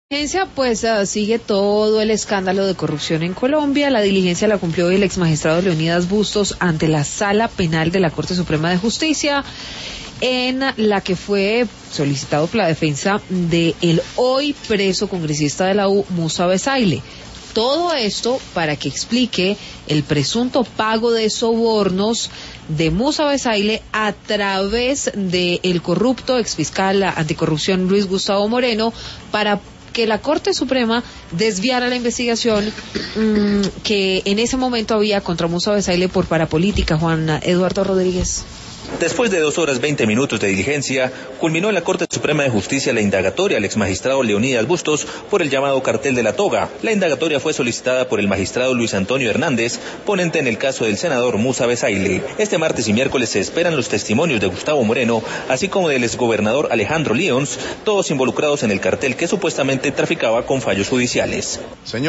Sigue todo el escándalo de corrupción en Colombia. La diligencia la cumplió hoy el exmagistrado Leonidas Bustos ante la Sala Penal de la Corte Suprema de Justicia, en la que fue solicitado por la defensa de el hoy preso congresista de la U, Musa Besaile. Todo esto para que explique el presunto pago de sobornos de Musa Besaile a través del corrupto exfiscal anticorrupción Luis Gustavo Moreno, para que la Corte Suprema desviara la investigación que en ese momento había contra Musa Besaile por parapolítica. Juan Eduardo Rodríguez. Después de 2 horas 20 minutos de diligencia, culminó en la Corte Suprema de Justicia la indagatoria al exmagistrado Leonidas Bustos por el llamado cartel de la toga. La indagatoria fue solicitada por el magistrado Luis Antonio Hernández, ponente en el caso del senador Musa Besaile. Este martes y miércoles se esperan los testimonios de Gustavo Moreno, así como del exgobernador Alejandro Lyons, todos involucrados en el cartel que supuestamente traficaba con fallos judiciales.